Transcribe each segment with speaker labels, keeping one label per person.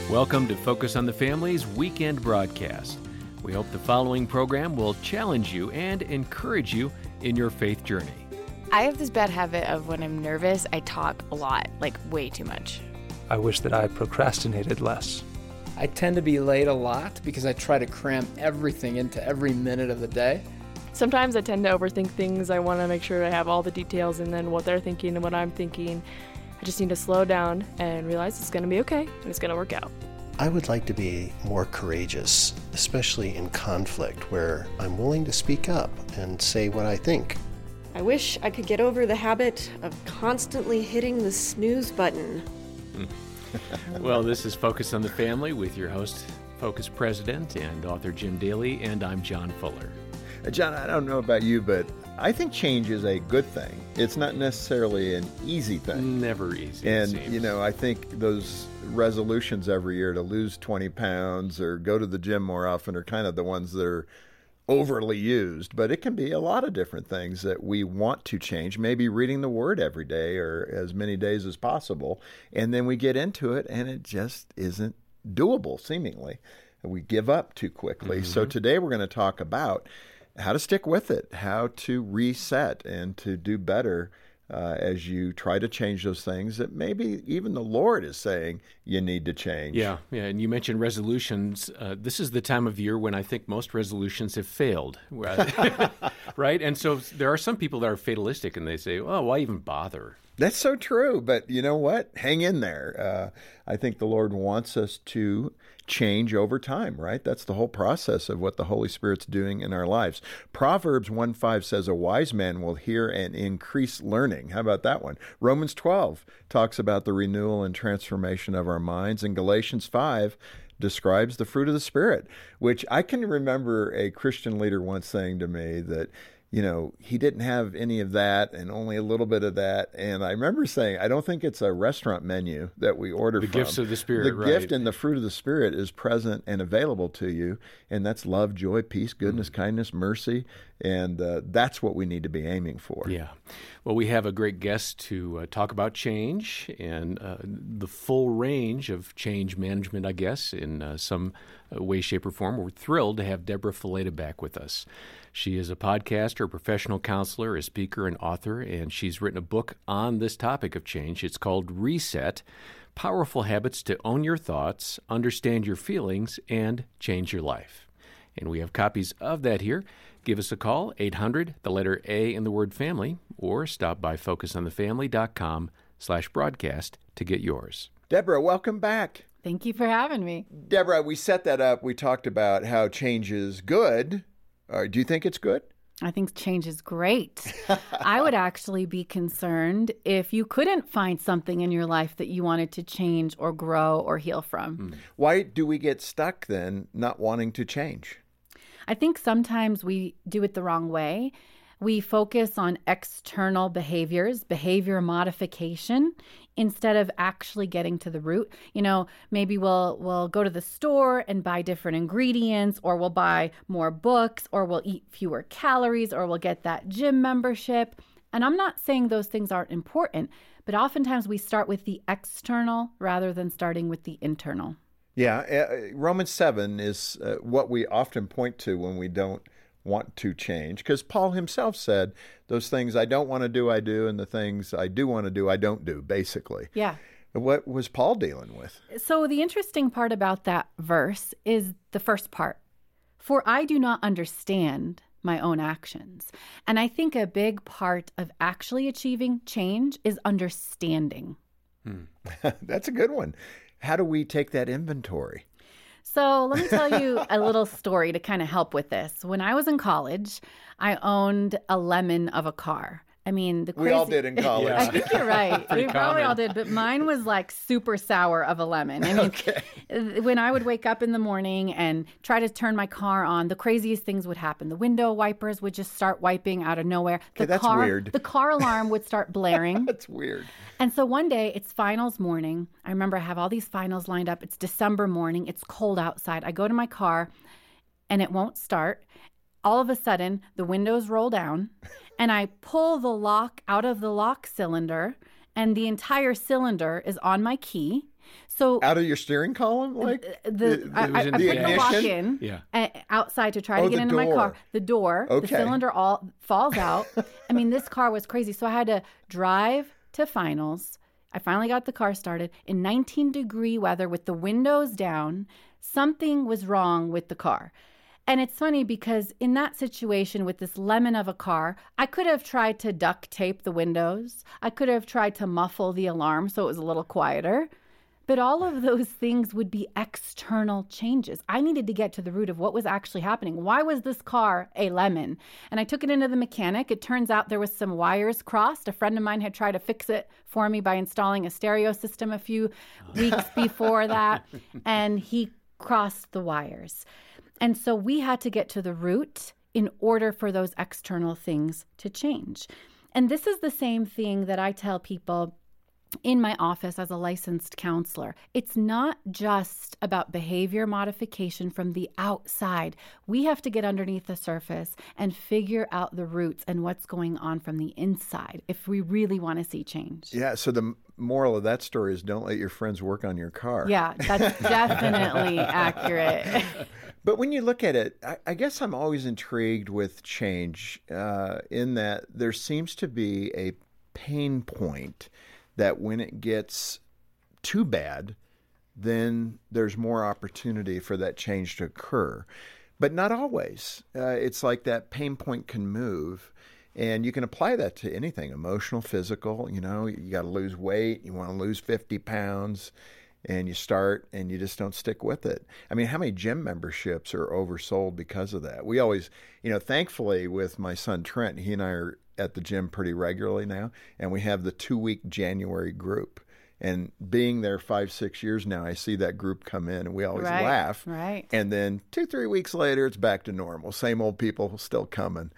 Speaker 1: Welcome to Focus on the Family's weekend broadcast. We hope the following program will challenge you and encourage you in your faith journey.
Speaker 2: I have this bad habit of when I'm nervous, I talk a lot, like way too much.
Speaker 3: I wish that I procrastinated less.
Speaker 4: I tend to be late a lot because I try to cram everything into every minute of the day.
Speaker 5: Sometimes I tend to overthink things. I want to make sure I have all the details and then what they're thinking and what I'm thinking. I just need to slow down and realize it's going to be okay and it's going to work out.
Speaker 6: I would like to be more courageous, especially in conflict where I'm willing to speak up and say what I think.
Speaker 7: I wish I could get over the habit of constantly hitting the snooze button.
Speaker 1: Well, this is Focus on the Family with your host, Focus President and author Jim Daly, and I'm John Fuller.
Speaker 8: John, I don't know about you, but I think change is a good thing. It's not necessarily an easy thing.
Speaker 1: Never easy.
Speaker 8: And, I think those resolutions every year to lose 20 pounds or go to the gym more often are kind of the ones that are overly used. But it can be a lot of different things that we want to change. Maybe reading the Word every day or as many days as possible. And then we get into it and it just isn't doable, seemingly. We give up too quickly. So today we're going to talk about how to stick with it, how to reset and to do better as you try to change those things that maybe even the Lord is saying you need to change.
Speaker 1: Yeah. And you mentioned resolutions. This is the time of year when I think most resolutions have failed, right? And so there are some people that are fatalistic and they say, oh, why even bother?
Speaker 8: That's so true. But you know what? Hang in there. I think the Lord wants us to change over time, right? That's the whole process of what the Holy Spirit's doing in our lives. Proverbs 1:5 says, a wise man will hear and increase learning. How about that one? Romans 12 talks about the renewal and transformation of our minds. And Galatians 5 describes the fruit of the Spirit, which I can remember a Christian leader once saying to me that, he didn't have any of that and only a little bit of that. And I remember saying, I don't think it's a restaurant menu that we order from.
Speaker 1: The gifts of the Spirit,
Speaker 8: The
Speaker 1: right.
Speaker 8: gift and the fruit of the Spirit is present and available to you. And that's love, joy, peace, goodness, kindness, mercy. And that's what we need to be aiming for.
Speaker 1: Yeah. Well, we have a great guest to talk about change and the full range of change management, I guess, in some way, shape, or form. We're thrilled to have Deborah Fileta back with us. She is a podcaster, a professional counselor, a speaker, and author, and she's written a book on this topic of change. It's called Reset: Powerful Habits to Own Your Thoughts, Understand Your Feelings, and Change Your Life. And we have copies of that here. Give us a call, 800, the letter A in the word family, or stop by focusonthefamily.com/broadcast to get yours.
Speaker 8: Deborah, welcome back.
Speaker 9: Thank you for having me.
Speaker 8: Deborah, we set that up. We talked about how change is good. Do you think it's good?
Speaker 9: I think change is great. I would actually be concerned if you couldn't find something in your life that you wanted to change or grow or heal from.
Speaker 8: Why do we get stuck then not wanting to change?
Speaker 9: I think sometimes we do it the wrong way. We focus on external behaviors, behavior modification, instead of actually getting to the root. Maybe we'll go to the store and buy different ingredients, or we'll buy more books, or we'll eat fewer calories, or we'll get that gym membership. And I'm not saying those things aren't important, but oftentimes we start with the external rather than starting with the internal.
Speaker 8: Yeah, Romans 7 is what we often point to when we don't want to change, because Paul himself said, those things I don't want to do, I do, and the things I do want to do, I don't do, basically.
Speaker 9: Yeah.
Speaker 8: What was Paul dealing with?
Speaker 9: So the interesting part about that verse is the first part. For I do not understand my own actions. And I think a big part of actually achieving change is understanding.
Speaker 8: That's a good one. How do we take that inventory?
Speaker 9: So let me tell you a little story to kind of help with this. When I was in college, I owned a lemon of a car. I mean,
Speaker 8: we all did in college.
Speaker 9: I think you're right. We probably all did, but mine was like super sour of a lemon. I mean, when I would wake up in the morning and try to turn my car on, the craziest things would happen. The window wipers would just start wiping out of nowhere.
Speaker 8: That's weird.
Speaker 9: The car alarm would start blaring.
Speaker 8: That's weird.
Speaker 9: And so one day, it's finals morning. I remember I have all these finals lined up. It's December morning. It's cold outside. I go to my car, and it won't start. All of a sudden, the windows roll down, and I pull the lock out of the lock cylinder, and the entire cylinder is on my key. So
Speaker 8: out of your steering column, like
Speaker 9: I
Speaker 1: was in
Speaker 9: put
Speaker 1: the
Speaker 9: the lock
Speaker 1: ignition?
Speaker 9: in outside to try to
Speaker 8: Oh,
Speaker 9: get
Speaker 8: the
Speaker 9: into my
Speaker 8: door.
Speaker 9: car. The door,
Speaker 8: Okay.
Speaker 9: the cylinder all falls out. I mean, this car was crazy. So I had to drive to finals. I finally got the car started in 19-degree weather with the windows down. Something was wrong with the car. And it's funny because in that situation with this lemon of a car, I could have tried to duct tape the windows. I could have tried to muffle the alarm so it was a little quieter. But all of those things would be external changes. I needed to get to the root of what was actually happening. Why was this car a lemon? And I took it into the mechanic. It turns out there was some wires crossed. A friend of mine had tried to fix it for me by installing a stereo system a few weeks before that. And he crossed the wires. And so we had to get to the root in order for those external things to change. And this is the same thing that I tell people in my office as a licensed counselor. It's not just about behavior modification from the outside. We have to get underneath the surface and figure out the roots and what's going on from the inside if we really want to see change.
Speaker 8: Yeah, so the moral of that story is don't let your friends work on your car.
Speaker 9: Yeah, that's definitely accurate.
Speaker 8: But when you look at it, I guess I'm always intrigued with change in that there seems to be a pain point that when it gets too bad, then there's more opportunity for that change to occur. But not always. It's like that pain point can move. And you can apply that to anything, emotional, physical. You know, you got to lose weight. You want to lose 50 pounds. And you start and you just don't stick with it. I mean, how many gym memberships are oversold because of that? We always, thankfully with my son Trent, he and I are at the gym pretty regularly now. And we have the 2-week January group. And being there 5-6 years now, I see that group come in and we always laugh.
Speaker 9: Right.
Speaker 8: And then 2-3 weeks later, it's back to normal. Same old people still coming.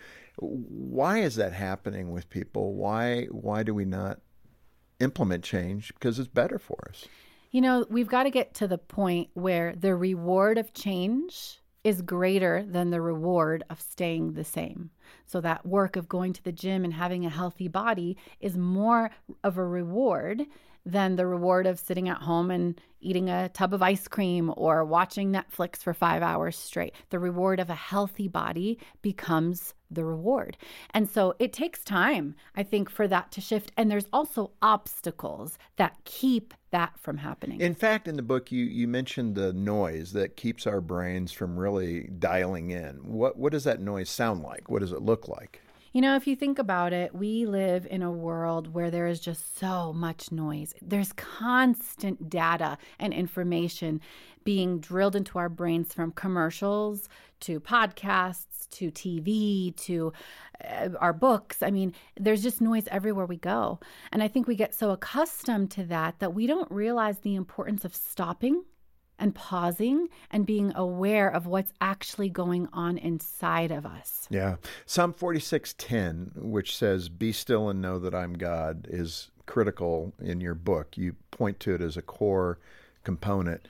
Speaker 8: Why is that happening with people? Why do we not implement change? Because it's better for us.
Speaker 9: We've got to get to the point where the reward of change is greater than the reward of staying the same. So that work of going to the gym and having a healthy body is more of a reward than the reward of sitting at home and eating a tub of ice cream or watching Netflix for 5 hours straight. The reward of a healthy body becomes the reward. And so it takes time, I think, for that to shift. And there's also obstacles that keep that from happening.
Speaker 8: In fact, in the book, you mentioned the noise that keeps our brains from really dialing in. What does that noise sound like? What does it look like?
Speaker 9: If you think about it, we live in a world where there is just so much noise. There's constant data and information being drilled into our brains from commercials to podcasts to TV to our books. I mean, there's just noise everywhere we go. And I think we get so accustomed to that we don't realize the importance of stopping and pausing and being aware of what's actually going on inside of us.
Speaker 8: Yeah. Psalm 46:10, which says, "Be still and know that I'm God," is critical in your book. You point to it as a core component.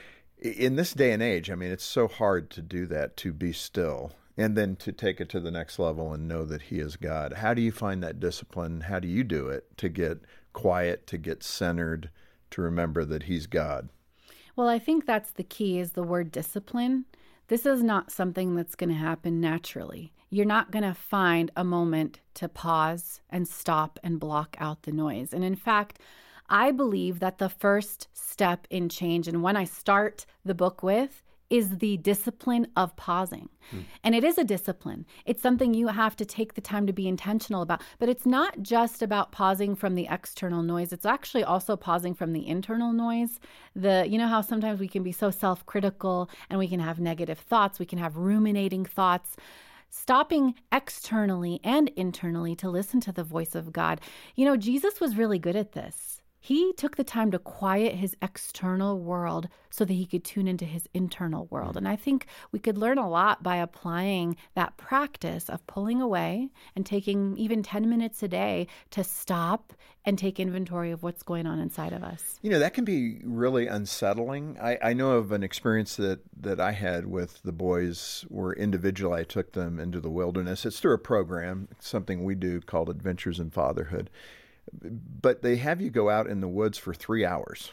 Speaker 8: In this day and age, I mean, it's so hard to do that, to be still, and then to take it to the next level and know that He is God. How do you find that discipline? How do you do it to get quiet, to get centered, to remember that He's God?
Speaker 9: Well, I think that's the key, is the word discipline. This is not something that's going to happen naturally. You're not going to find a moment to pause and stop and block out the noise. And in fact, I believe that the first step in change, and one I start the book with, is the discipline of pausing. And it is a discipline. It's something you have to take the time to be intentional about. But it's not just about pausing from the external noise. It's actually also pausing from the internal noise. You know how sometimes we can be so self-critical and we can have negative thoughts. We can have ruminating thoughts. Stopping externally and internally to listen to the voice of God. Jesus was really good at this. He took the time to quiet his external world so that he could tune into his internal world. And I think we could learn a lot by applying that practice of pulling away and taking even 10 minutes a day to stop and take inventory of what's going on inside of us.
Speaker 8: That can be really unsettling. I know of an experience that I had with the boys where individually I took them into the wilderness. It's through a program, something we do called Adventures in Fatherhood. But they have you go out in the woods for 3 hours.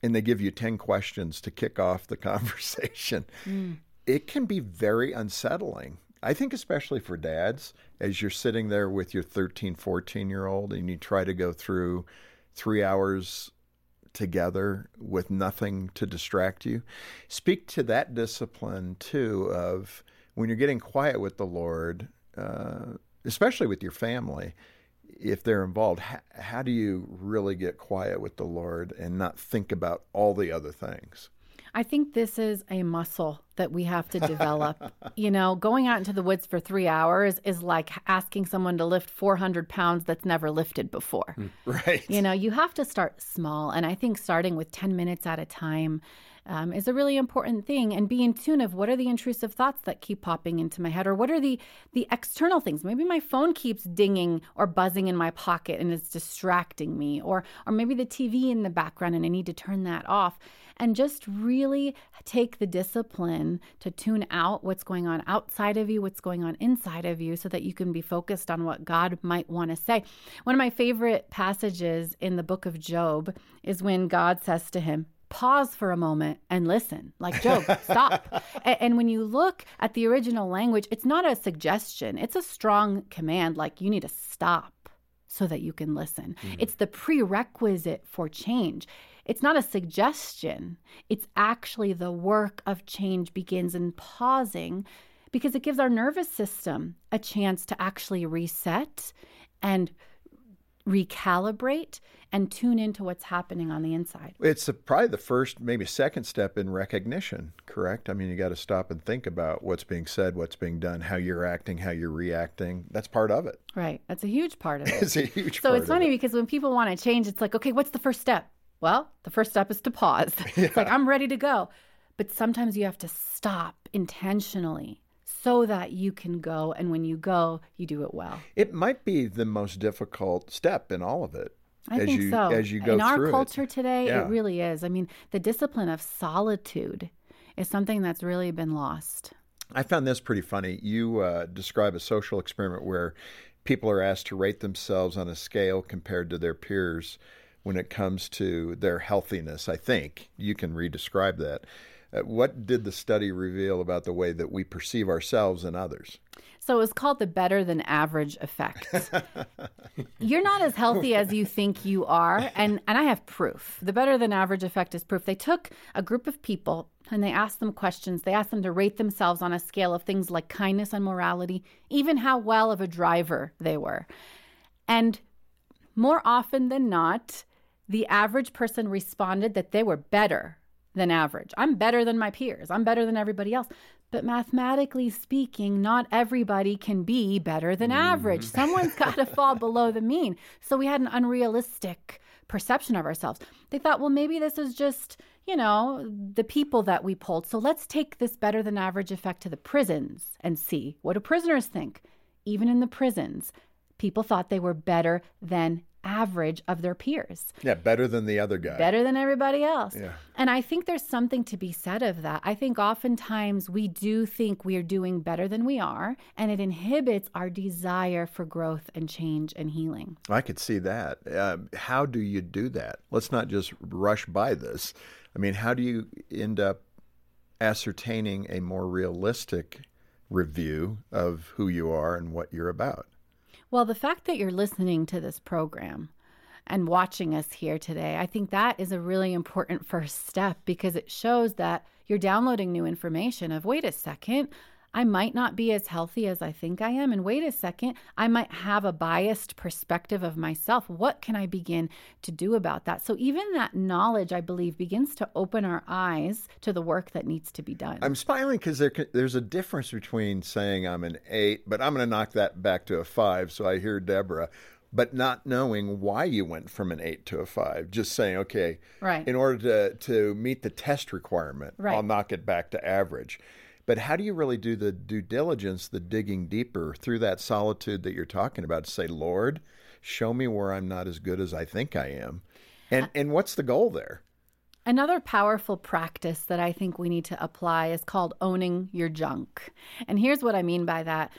Speaker 8: and they give you 10 questions to kick off the conversation, it can be very unsettling. I think especially for dads, as you're sitting there with your 13, 14-year-old and you try to go through 3 hours together with nothing to distract you. Speak to that discipline, too, of when you're getting quiet with the Lord, especially with your family, if they're involved, how do you really get quiet with the Lord and not think about all the other things?
Speaker 9: I think this is a muscle that we have to develop. Going out into the woods for 3 hours is like asking someone to lift 400 pounds that's never lifted before.
Speaker 8: Right.
Speaker 9: You have to start small. And I think starting with 10 minutes at a time is a really important thing. And be in tune of what are the intrusive thoughts that keep popping into my head, or what are the external things. Maybe my phone keeps dinging or buzzing in my pocket and it's distracting me, or maybe the TV in the background and I need to turn that off. And just really take the discipline to tune out what's going on outside of you, what's going on inside of you, so that you can be focused on what God might want to say. One of my favorite passages in the book of Job is when God says to him, pause for a moment and listen. Like, Job, stop. And when you look at the original language, it's not a suggestion. It's a strong command, like you need to stop so that you can listen. It's the prerequisite for change. It's not a suggestion. It's actually the work of change begins in pausing, because it gives our nervous system a chance to actually reset and recalibrate and tune into what's happening on the inside.
Speaker 8: It's probably the first, maybe second step in recognition, correct? I mean, you got to stop and think about what's being said, what's being done, how you're acting, how you're reacting. That's part of it.
Speaker 9: Right. That's a huge part of it.
Speaker 8: It's a huge part of it.
Speaker 9: So it's funny because when people want to change, it's like, okay, what's the first step? Well, the first step is to pause. It's like, I'm ready to go. But sometimes you have to stop intentionally so that you can go. And when you go, you do it well.
Speaker 8: It might be the most difficult step in all of it.
Speaker 9: I think so.
Speaker 8: As you go through it.
Speaker 9: In our culture today, it really is. I mean, the discipline of solitude is something that's really been lost.
Speaker 8: I found this pretty funny. You describe a social experiment where people are asked to rate themselves on a scale compared to their peers when it comes to their healthiness. I think you can re-describe that. What did the study reveal about the way that we perceive ourselves and others?
Speaker 9: So it was called the better than average effect. You're not as healthy as you think you are. And I have proof. The better than average effect is proof. They took a group of people and they asked them questions. They asked them to rate themselves on a scale of things like kindness and morality, even how well of a driver they were. And more often than not, the average person responded that they were better than average. I'm better than my peers. I'm better than everybody else. But mathematically speaking, not everybody can be better than average. Someone's got to fall below the mean. So we had an unrealistic perception of ourselves. They thought, well, maybe this is just, the people that we polled. So let's take this better than average effect to the prisons and see, what do prisoners think? Even in the prisons, people thought they were better than average of their peers.
Speaker 8: Yeah, better than the other guy.
Speaker 9: Better than everybody else.
Speaker 8: Yeah.
Speaker 9: And I think there's something to be said of that. I think oftentimes we do think we are doing better than we are, and it inhibits our desire for growth and change and healing.
Speaker 8: I could see that. How do you do that? Let's not just rush by this. I mean, how do you end up ascertaining a more realistic review of who you are and what you're about?
Speaker 9: Well, the fact that you're listening to this program and watching us here today, I think that is a really important first step, because it shows that you're downloading new information of, wait a second, I might not be as healthy as I think I am. And wait a second, I might have a biased perspective of myself. What can I begin to do about that? So even that knowledge, I believe, begins to open our eyes to the work that needs to be done.
Speaker 8: I'm smiling because there's a difference between saying I'm an 8, but I'm going to knock that back to a 5. So I hear Deborah, but not knowing why you went from an 8 to a 5. Just saying, okay,
Speaker 9: right,
Speaker 8: in order to meet the test requirement,
Speaker 9: right,
Speaker 8: I'll knock it back to average. But how do you really do the due diligence, the digging deeper through that solitude that you're talking about, to say, Lord, show me where I'm not as good as I think I am? And what's the goal there?
Speaker 9: Another powerful practice that I think we need to apply is called owning your junk. And here's what I mean by that.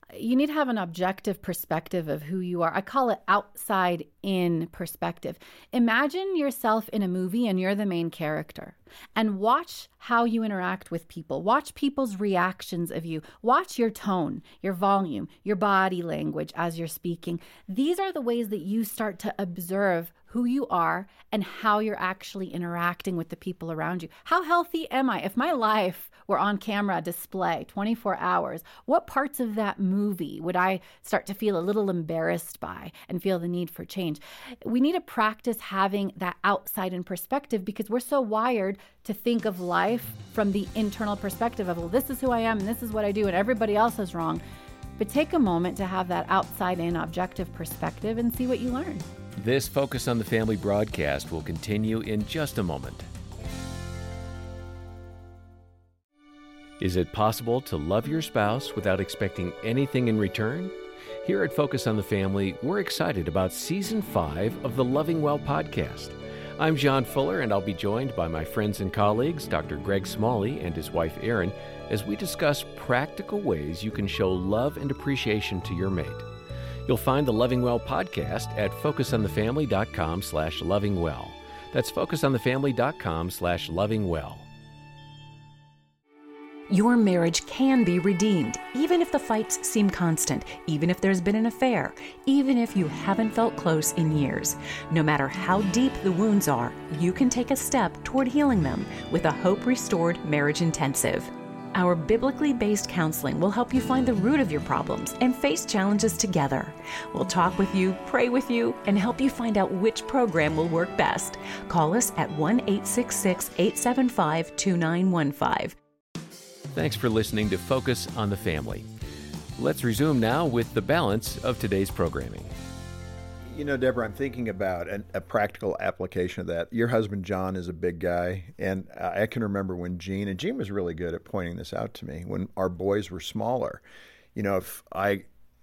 Speaker 9: You need to have an objective perspective of who you are. I call it outside in perspective. Imagine yourself in a movie and you're the main character, and watch how you interact with people. Watch people's reactions of you. Watch your tone, your volume, your body language as you're speaking. These are the ways that you start to observe who you are and how you're actually interacting with the people around you. How healthy am I? If my life were on camera display 24 hours, what parts of that movie would I start to feel a little embarrassed by and feel the need for change? We need to practice having that outside in perspective, because we're so wired to think of life from the internal perspective of, well, this is who I am and this is what I do and everybody else is wrong. But take a moment to have that outside in objective perspective and see what you learn.
Speaker 1: This Focus on the Family broadcast will continue in just a moment. Is it possible to love your spouse without expecting anything in return? Here at Focus on the Family, we're excited about Season 5 of the Loving Well podcast. I'm John Fuller, and I'll be joined by my friends and colleagues, Dr. Greg Smalley and his wife Erin, as we discuss practical ways you can show love and appreciation to your mate. You'll find the Loving Well podcast at focusonthefamily.com/lovingwell. That's focusonthefamily.com/lovingwell.
Speaker 10: Your marriage can be redeemed, even if the fights seem constant, even if there's been an affair, even if you haven't felt close in years. No matter how deep the wounds are, you can take a step toward healing them with a Hope Restored Marriage Intensive. Our biblically based counseling will help you find the root of your problems and face challenges together. We'll talk with you, pray with you, and help you find out which program will work best. Call us at 1-866-875-2915.
Speaker 1: Thanks for listening to Focus on the Family. Let's resume now with the balance of today's programming.
Speaker 8: You know, Deborah, I'm thinking about a practical application of that. Your husband, John, is a big guy, and I can remember when Gene was really good at pointing this out to me, when our boys were smaller. You know, if I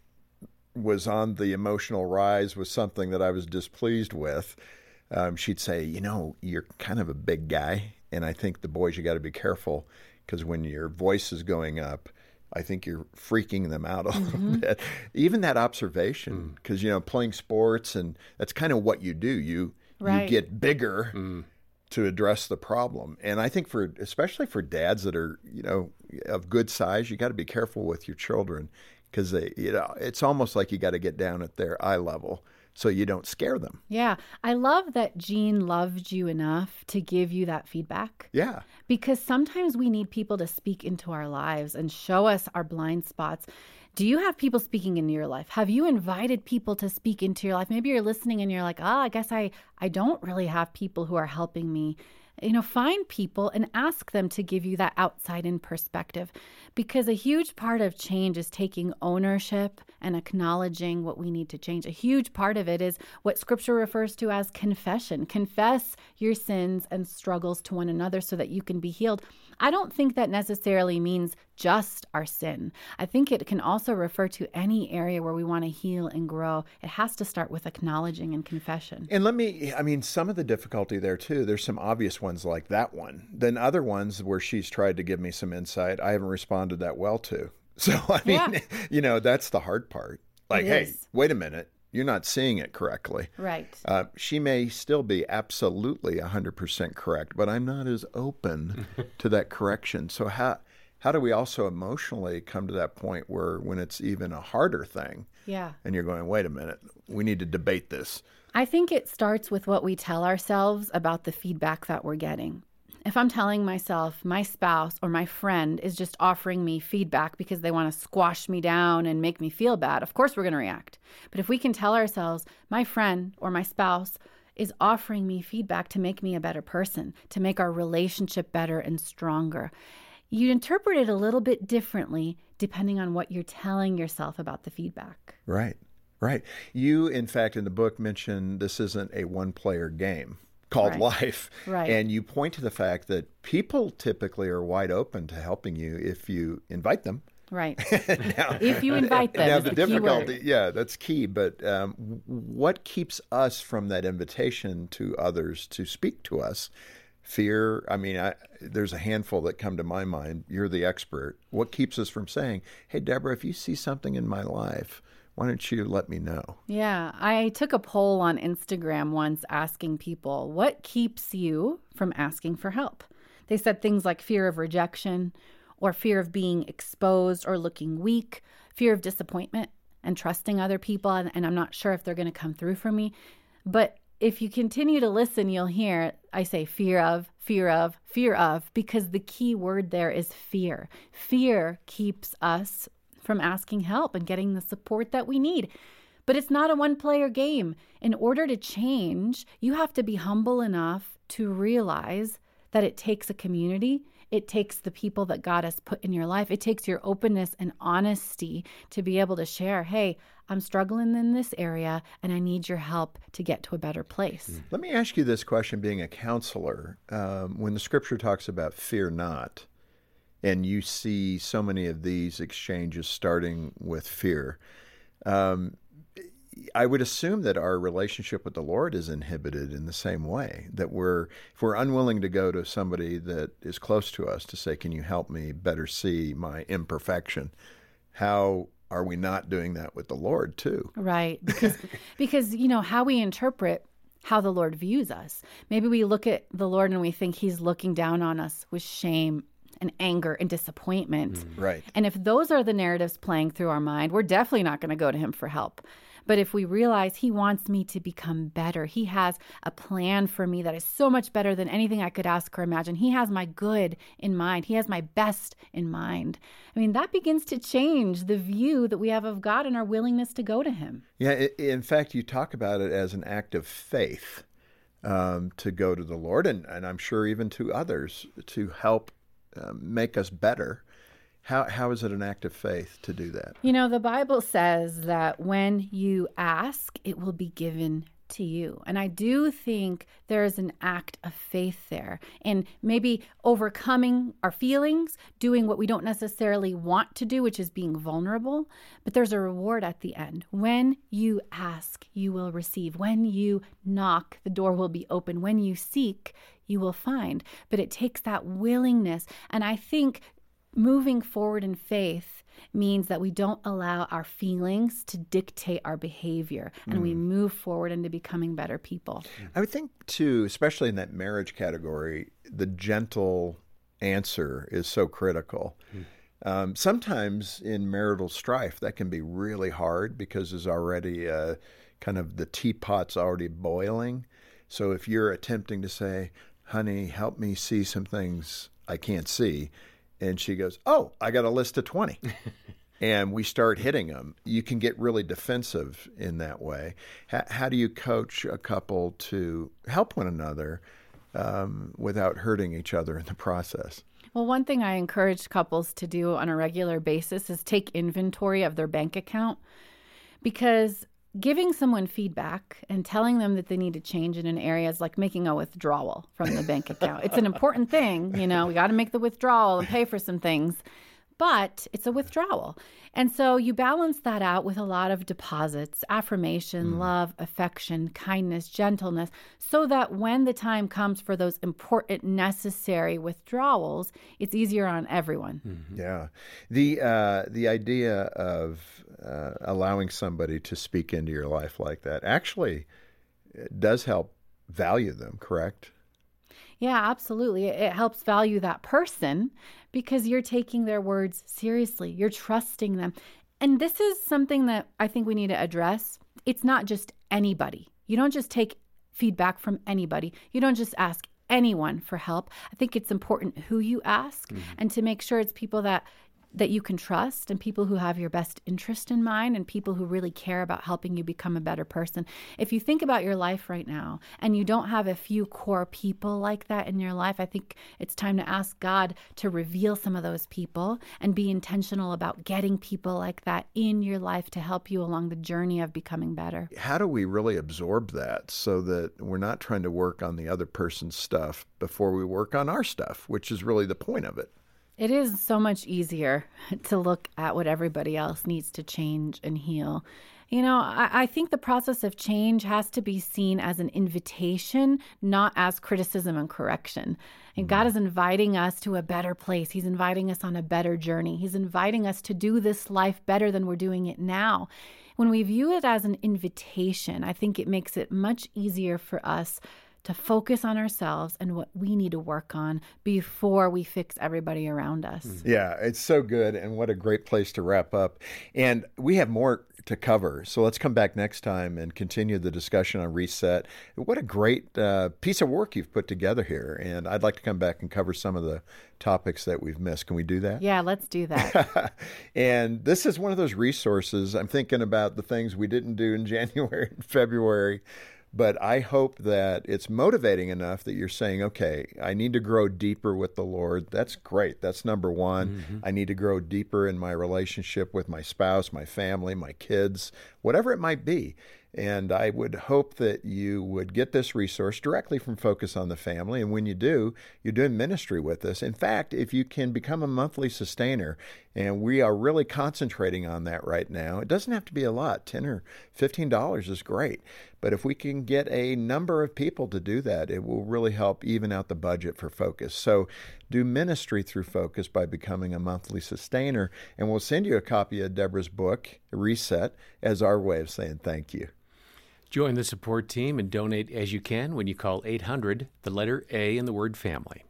Speaker 8: was on the emotional rise with something that I was displeased with, she'd say, you know, you're kind of a big guy, and I think the boys, you got to be careful, because when your voice is going up, I think you're freaking them out a little bit. Even that observation, because, you know, playing sports, and that's kind of what you do. You get bigger to address the problem. And I think especially for dads that are, you know, of good size, you got to be careful with your children, because it's almost like you got to get down at their eye level so you don't scare them.
Speaker 9: Yeah. I love that Gene loved you enough to give you that feedback.
Speaker 8: Yeah.
Speaker 9: Because sometimes we need people to speak into our lives and show us our blind spots. Do you have people speaking into your life? Have you invited people to speak into your life? Maybe you're listening and you're like, I guess I don't really have people who are helping me. You know, find people and ask them to give you that outside in perspective, because a huge part of change is taking ownership and acknowledging what we need to change. A huge part of it is what Scripture refers to as confession. Confess your sins and struggles to one another so that you can be healed. I don't think that necessarily means just our sin. I think it can also refer to any area where we want to heal and grow. It has to start with acknowledging and confession.
Speaker 8: And some of the difficulty there too, there's some obvious ones like that one. Then other ones where she's tried to give me some insight, I haven't responded that well to. So, you know, that's the hard part. Like, hey, wait a minute. You're not seeing it correctly.
Speaker 9: Right.
Speaker 8: She may still be absolutely 100% correct, but I'm not as open to that correction. So how do we also emotionally come to that point where when it's even a harder thing, and you're going, wait a minute, we need to debate this?
Speaker 9: I think it starts with what we tell ourselves about the feedback that we're getting. If I'm telling myself my spouse or my friend is just offering me feedback because they want to squash me down and make me feel bad, of course we're going to react. But if we can tell ourselves my friend or my spouse is offering me feedback to make me a better person, to make our relationship better and stronger, you interpret it a little bit differently depending on what you're telling yourself about the feedback.
Speaker 8: Right. You, in fact, in the book mentioned this isn't a one-player game called life.
Speaker 9: Right.
Speaker 8: And you point to the fact that people typically are wide open to helping you if you invite them.
Speaker 9: Right.
Speaker 8: Now,
Speaker 9: if you invite them,
Speaker 8: now
Speaker 9: is
Speaker 8: the
Speaker 9: difficulty,
Speaker 8: that's key. But what keeps us from that invitation to others to speak to us Fear, there's a handful that come to my mind. You're the expert. What keeps us from saying, hey, Deborah, if you see something in my life, why don't you let me know?
Speaker 9: Yeah, I took a poll on Instagram once asking people, what keeps you from asking for help? They said things like fear of rejection or fear of being exposed or looking weak, fear of disappointment and trusting other people, and I'm not sure if they're going to come through for me. But if you continue to listen, you'll hear I say fear of, because the key word there is fear. Fear keeps us from asking help and getting the support that we need. But it's not a one-player game. In order to change, you have to be humble enough to realize that it takes a community. It takes the people that God has put in your life. It takes your openness and honesty to be able to share, hey, I'm struggling in this area and I need your help to get to a better place.
Speaker 8: Let me ask you this question, being a counselor. When the scripture talks about fear not, and you see so many of these exchanges starting with fear, I would assume that our relationship with the Lord is inhibited in the same way, that if we're unwilling to go to somebody that is close to us to say, can you help me better see my imperfection? How are we not doing that with the Lord too?
Speaker 9: Right. Because how we interpret how the Lord views us. Maybe we look at the Lord and we think he's looking down on us with shame and anger and disappointment.
Speaker 8: Right.
Speaker 9: And if those are the narratives playing through our mind, we're definitely not going to go to him for help. But if we realize he wants me to become better, he has a plan for me that is so much better than anything I could ask or imagine. He has my good in mind. He has my best in mind. That begins to change the view that we have of God and our willingness to go to him.
Speaker 8: Yeah, in fact, you talk about it as an act of faith to go to the Lord, and I'm sure even to others to help make us better. How is it an act of faith to do that?
Speaker 9: The Bible says that when you ask, it will be given to you. And I do think there is an act of faith there in maybe overcoming our feelings, doing what we don't necessarily want to do, which is being vulnerable. But there's a reward at the end. When you ask, you will receive. When you knock, the door will be open. When you seek, you will find. But it takes that willingness. And I think moving forward in faith means that we don't allow our feelings to dictate our behavior, and we move forward into becoming better people.
Speaker 8: I would think, too, especially in that marriage category, the gentle answer is so critical. Sometimes in marital strife, that can be really hard because there's already kind of the teapot's already boiling. So if you're attempting to say, honey, help me see some things I can't see, and she goes, oh, I got a list of 20. And we start hitting them. You can get really defensive in that way. How do you coach a couple to help one another without hurting each other in the process?
Speaker 9: Well, one thing I encourage couples to do on a regular basis is take inventory of their bank account, because giving someone feedback and telling them that they need to change in an area is like making a withdrawal from the bank account. It's an important thing. We got to make the withdrawal and pay for some things, but it's a withdrawal. And so you balance that out with a lot of deposits, affirmation, love, affection, kindness, gentleness, so that when the time comes for those important, necessary withdrawals, it's easier on everyone.
Speaker 8: Mm-hmm. Yeah. The idea of allowing somebody to speak into your life like that actually does help value them, correct?
Speaker 9: Yeah, absolutely. It helps value that person because you're taking their words seriously. You're trusting them. And this is something that I think we need to address. It's not just anybody. You don't just take feedback from anybody. You don't just ask anyone for help. I think it's important who you ask and to make sure it's people that you can trust and people who have your best interest in mind and people who really care about helping you become a better person. If you think about your life right now and you don't have a few core people like that in your life, I think it's time to ask God to reveal some of those people and be intentional about getting people like that in your life to help you along the journey of becoming better.
Speaker 8: How do we really absorb that so that we're not trying to work on the other person's stuff before we work on our stuff, which is really the point of it?
Speaker 9: It is so much easier to look at what everybody else needs to change and heal. You know, I think the process of change has to be seen as an invitation, not as criticism and correction. And God is inviting us to a better place. He's inviting us on a better journey. He's inviting us to do this life better than we're doing it now. When we view it as an invitation, I think it makes it much easier for us to focus on ourselves and what we need to work on before we fix everybody around us.
Speaker 8: Yeah, it's so good, and what a great place to wrap up. And we have more to cover, so let's come back next time and continue the discussion on Reset. What a great piece of work you've put together here, and I'd like to come back and cover some of the topics that we've missed. Can we do that?
Speaker 9: Yeah, let's do that.
Speaker 8: And this is one of those resources. I'm thinking about the things we didn't do in January and February, but I hope that it's motivating enough that you're saying, okay, I need to grow deeper with the Lord. That's great. That's number one. I need to grow deeper in my relationship with my spouse, my family, my kids, whatever it might be. And I would hope that you would get this resource directly from Focus on the Family. And when you do, you're doing ministry with us. In fact, if you can become a monthly sustainer, and we are really concentrating on that right now, it doesn't have to be a lot. $10 or $15 is great. But if we can get a number of people to do that, it will really help even out the budget for Focus. So do ministry through Focus by becoming a monthly sustainer. And we'll send you a copy of Deborah's book, Reset, as our way of saying thank you.
Speaker 1: Join the support team and donate as you can when you call 800, the letter A in the word family,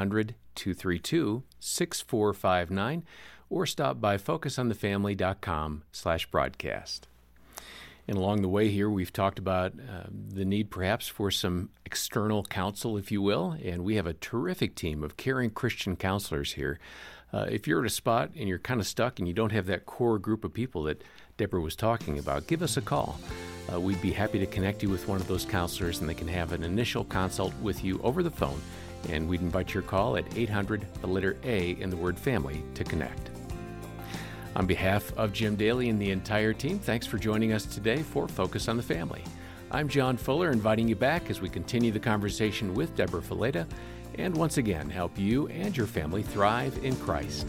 Speaker 1: 800-232-6459, or stop by focusonthefamily.com/broadcast. And along the way here, we've talked about the need perhaps for some external counsel, if you will, and we have a terrific team of caring Christian counselors here. If you're at a spot and you're kind of stuck and you don't have that core group of people that Deborah was talking about, give us a call. We'd be happy to connect you with one of those counselors, and they can have an initial consult with you over the phone. And we'd invite your call at 800, the letter A in the word family, to connect. On behalf of Jim Daly and the entire team, thanks for joining us today for Focus on the Family. I'm John Fuller, inviting you back as we continue the conversation with Deborah Fileta, and once again help you and your family thrive in Christ.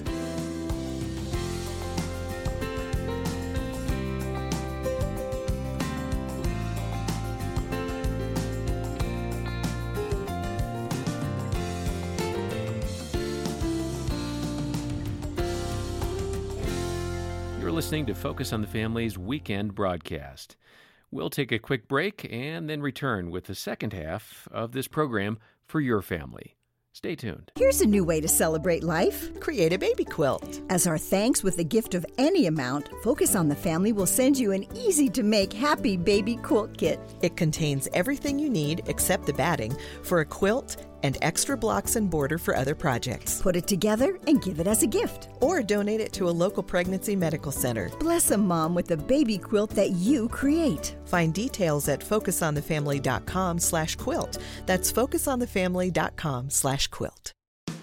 Speaker 1: You're listening to Focus on the Family's weekend broadcast. We'll take a quick break and then return with the second half of this program for your family. Stay tuned.
Speaker 11: Here's a new way to celebrate life.
Speaker 12: Create a baby quilt.
Speaker 11: As our thanks with a gift of any amount, Focus on the Family will send you an easy-to-make happy baby quilt kit.
Speaker 12: It contains everything you need except the batting for a quilt and extra blocks and border for other projects.
Speaker 11: Put it together and give it as a gift.
Speaker 12: Or donate it to a local pregnancy medical center.
Speaker 11: Bless a mom with a baby quilt that you create.
Speaker 12: Find details at focusonthefamily.com/quilt. That's focusonthefamily.com/quilt.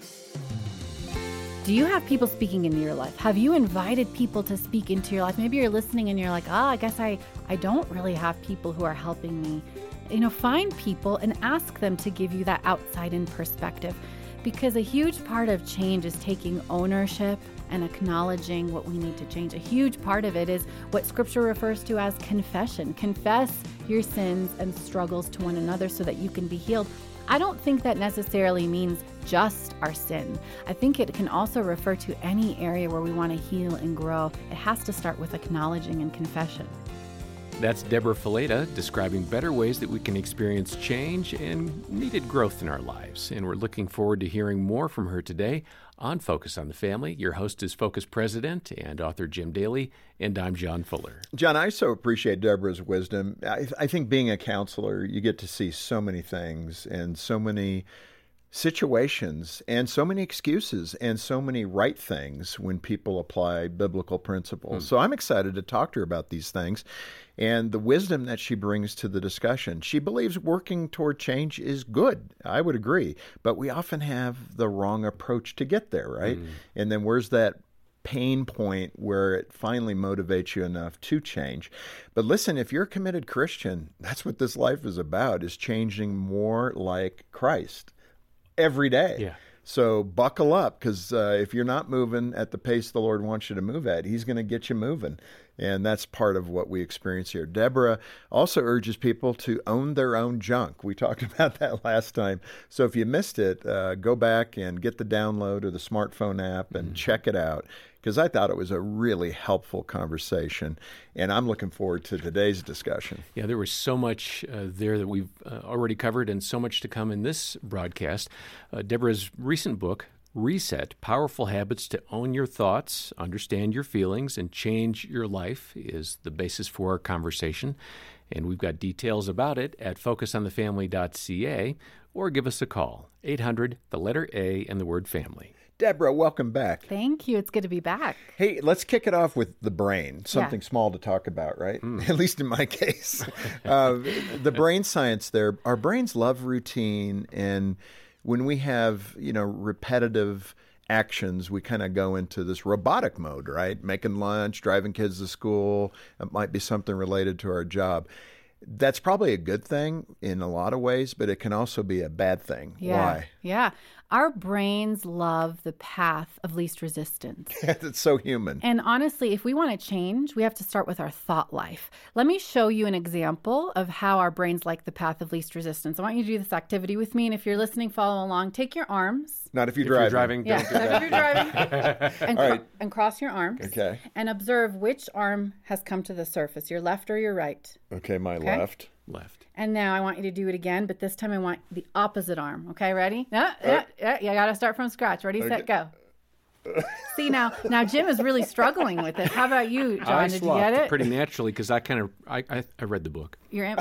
Speaker 9: Do you have people speaking into your life? Have you invited people to speak into your life? Maybe you're listening and you're like, I guess I don't really have people who are helping me. Find people and ask them to give you that outside-in perspective, because a huge part of change is taking ownership and acknowledging what we need to change. A huge part of it is what Scripture refers to as confession. Confess your sins and struggles to one another so that you can be healed. I don't think that necessarily means just our sin. I think it can also refer to any area where we want to heal and grow. It has to start with acknowledging and confession.
Speaker 1: That's Deborah Fileta describing better ways that we can experience change and needed growth in our lives. And we're looking forward to hearing more from her today on Focus on the Family. Your host is Focus President and author Jim Daly, and I'm John Fuller.
Speaker 8: John, I so appreciate Deborah's wisdom. I think being a counselor, you get to see so many things and so many situations and so many excuses and so many right things when people apply biblical principles. So I'm excited to talk to her about these things and the wisdom that she brings to the discussion. She believes working toward change is good. I would agree. But we often have the wrong approach to get there, right? And then where's that pain point where it finally motivates you enough to change? But listen, if you're a committed Christian, that's what this life is about, is changing more like Christ every day.
Speaker 1: Yeah.
Speaker 8: So buckle up, because if you're not moving at the pace the Lord wants you to move at, he's going to get you moving. And that's part of what we experience here. Deborah also urges people to own their own junk. We talked about that last time. So if you missed it, go back and get the download or the smartphone app and check it out, because I thought it was a really helpful conversation. And I'm looking forward to today's discussion.
Speaker 1: Yeah, there was so much there that we've already covered, and so much to come in this broadcast. Deborah's recent book, Reset, Powerful Habits to Own Your Thoughts, Understand Your Feelings, and Change Your Life, is the basis for our conversation. And we've got details about it at focusonthefamily.ca, or give us a call, 800, the letter A, and the word family.
Speaker 8: Deborah, welcome back.
Speaker 9: Thank you. It's good to be back.
Speaker 8: Hey, let's kick it off with the brain, something small to talk about, right? At least in my case. The brain science there, our brains love routine, and when we have, repetitive actions, we kind of go into this robotic mode, right? Making lunch, driving kids to school. It might be something related to our job. That's probably a good thing in a lot of ways, but it can also be a bad thing.
Speaker 9: Yeah.
Speaker 8: Why?
Speaker 9: Yeah. Our brains love the path of least resistance.
Speaker 8: It's so human.
Speaker 9: And honestly, if we want to change, we have to start with our thought life. Let me show you an example of how our brains like the path of least resistance. I want you to do this activity with me. And if you're listening, follow along. Take your arms.
Speaker 8: Not if you're driving.
Speaker 1: Don't do that.
Speaker 9: If you're driving. And cross your arms.
Speaker 8: Okay.
Speaker 9: And observe which arm has come to the surface, your left or your right.
Speaker 8: Okay, my left.
Speaker 1: Left.
Speaker 9: And now I want you to do it again, but this time I want the opposite arm. Okay, ready? Yeah, you got to start from scratch. Ready, set, go. See, now Jim is really struggling with it. How about you, John? Did you get it?
Speaker 1: Pretty naturally, because I read the book.
Speaker 9: You're in.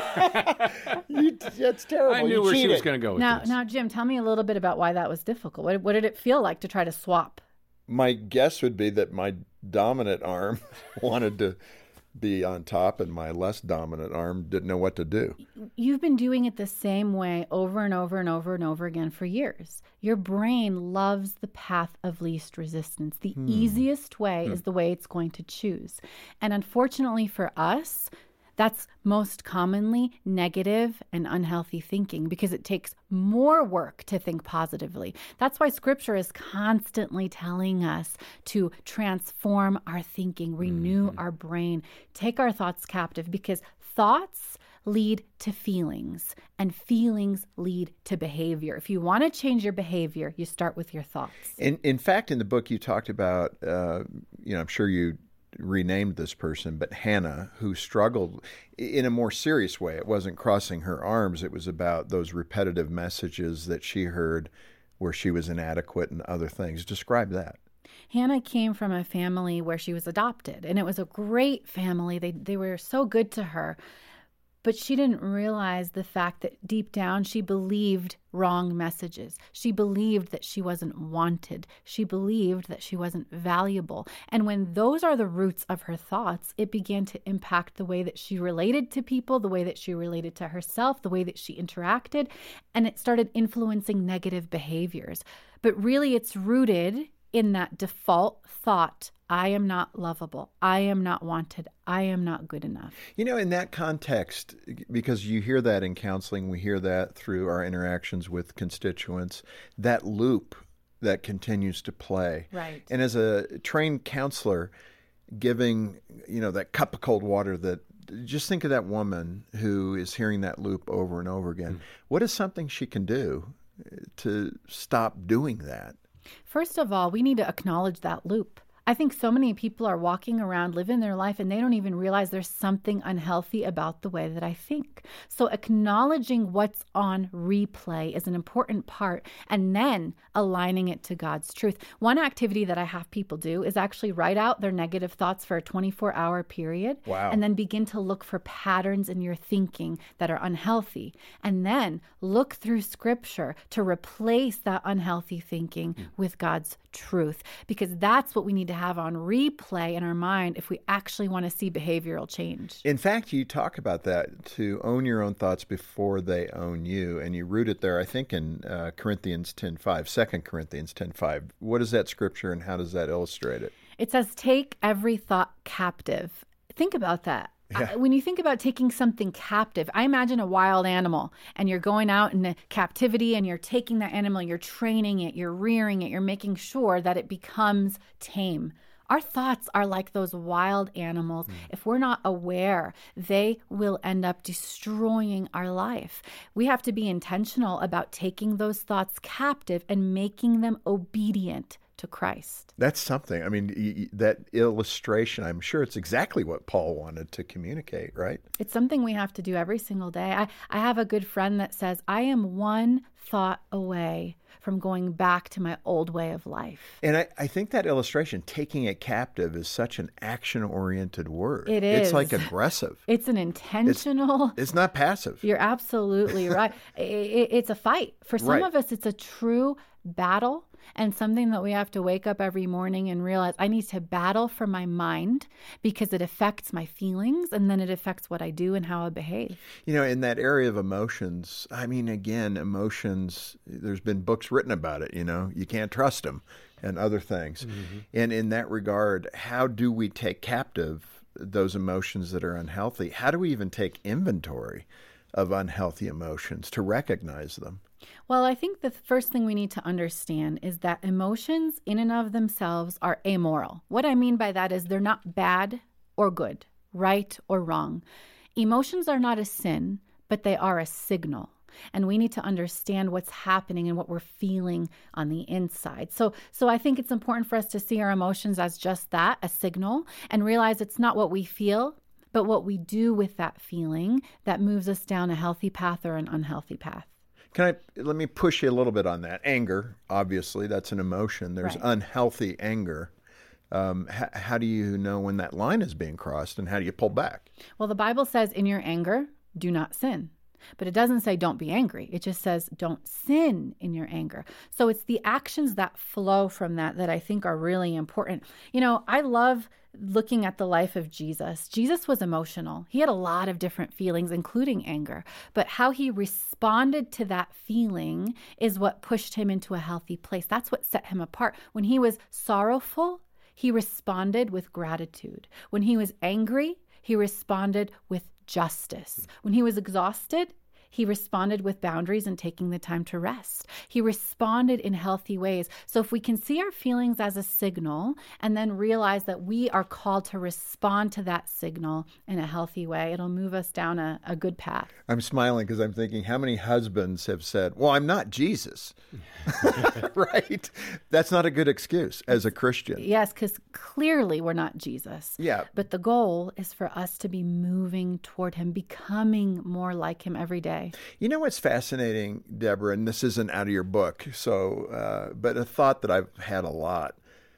Speaker 8: That's terrible.
Speaker 1: I knew where she was going to go with this.
Speaker 9: Now, Jim, tell me a little bit about why that was difficult. What did it feel like to try to swap?
Speaker 8: My guess would be that my dominant arm wanted to be on top, and my less dominant arm didn't know what to do.
Speaker 9: You've been doing it the same way over and over and over and over again for years. Your brain loves the path of least resistance. The easiest way is the way it's going to choose. And unfortunately for us, that's most commonly negative and unhealthy thinking, because it takes more work to think positively. That's why Scripture is constantly telling us to transform our thinking, renew our brain, take our thoughts captive, because thoughts lead to feelings, and feelings lead to behavior. If you want to change your behavior, you start with your thoughts.
Speaker 8: In fact, in the book you talked about, I'm sure you renamed this person, but Hannah, who struggled in a more serious way. It wasn't crossing her arms. It was about those repetitive messages that she heard where she was inadequate and other things. Describe that.
Speaker 9: Hannah came from a family where she was adopted, and it was a great family. They were so good to her. But she didn't realize the fact that deep down she believed wrong messages. She believed that she wasn't wanted. She believed that she wasn't valuable. And when those are the roots of her thoughts, it began to impact the way that she related to people, the way that she related to herself, the way that she interacted, and it started influencing negative behaviors. But really, it's rooted in that default thought, I am not lovable, I am not wanted, I am not good enough.
Speaker 8: In that context, because you hear that in counseling, we hear that through our interactions with constituents, that loop that continues to play.
Speaker 9: Right.
Speaker 8: And as a trained counselor, giving, that cup of cold water, that just think of that woman who is hearing that loop over and over again. What is something she can do to stop doing that?
Speaker 9: First of all, we need to acknowledge that loop. I think so many people are walking around living their life and they don't even realize there's something unhealthy about the way that I think. So acknowledging what's on replay is an important part, and then aligning it to God's truth. One activity that I have people do is actually write out their negative thoughts for a 24-hour period.
Speaker 8: Wow.
Speaker 9: And then begin to look for patterns in your thinking that are unhealthy. And then look through Scripture to replace that unhealthy thinking with God's truth, because that's what we need to have on replay in our mind if we actually want to see behavioral change.
Speaker 8: In fact, you talk about that, to own your own thoughts before they own you, and you root it there, I think, in Corinthians 10:5, 2 Corinthians 10:5. What is that scripture, and how does that illustrate it?
Speaker 9: It says, take every thought captive. Think about that. When you think about taking something captive, I imagine a wild animal and you're going out in captivity and you're taking that animal, you're training it, you're rearing it, you're making sure that it becomes tame. Our thoughts are like those wild animals. If we're not aware, they will end up destroying our life. We have to be intentional about taking those thoughts captive and making them obedient to Christ.
Speaker 8: That's something. I mean, that illustration, I'm sure it's exactly what Paul wanted to communicate, right?
Speaker 9: It's something we have to do every single day. I have a good friend that says, I am one thought away from going back to my old way of life.
Speaker 8: And I think that illustration, taking it captive, is such an action-oriented word.
Speaker 9: It is.
Speaker 8: It's like aggressive.
Speaker 9: It's an intentional.
Speaker 8: It's not passive.
Speaker 9: You're absolutely right. It's a fight. For some of us, it's a true battle and something that we have to wake up every morning and realize I need to battle for my mind because it affects my feelings and then it affects what I do and how I behave.
Speaker 8: You know, in that area of emotions, I mean, again, emotions, there's been books written about it, you know, you can't trust them and other things. And in that regard, how do we take captive those emotions that are unhealthy? How do we even take inventory of unhealthy emotions to recognize them?
Speaker 9: Well, I think the first thing we need to understand is that emotions in and of themselves are amoral. What I mean by that is they're not bad or good, right or wrong. Emotions are not a sin, but they are a signal. And we need to understand what's happening and what we're feeling on the inside. So I think it's important for us to see our emotions as just that, a signal, and realize it's not what we feel, but what we do with that feeling that moves us down a healthy path or an unhealthy path.
Speaker 8: Let me push you a little bit on that. Anger, obviously, that's an emotion. There's unhealthy anger. How do you know when that line is being crossed, and how do you pull back?
Speaker 9: Well, the Bible says in your anger, do not sin. But it doesn't say don't be angry. It just says don't sin in your anger. So it's the actions that flow from that I think are really important. You know, I love looking at the life of Jesus. Jesus was emotional. He had a lot of different feelings, including anger. But how he responded to that feeling is what pushed him into a healthy place. That's what set him apart. When he was sorrowful, he responded with gratitude. When he was angry, he responded with justice. When he was exhausted, he responded with boundaries and taking the time to rest. He responded in healthy ways. So if we can see our feelings as a signal and then realize that we are called to respond to that signal in a healthy way, it'll move us down a good path.
Speaker 8: I'm smiling because I'm thinking, how many husbands have said, well, I'm not Jesus, right? That's not a good excuse as a Christian.
Speaker 9: Yes, because clearly we're not Jesus.
Speaker 8: Yeah.
Speaker 9: But the goal is for us to be moving toward him, becoming more like him every day.
Speaker 8: You know what's fascinating, Deborah, and this isn't out of your book, but a thought that I've had a lot.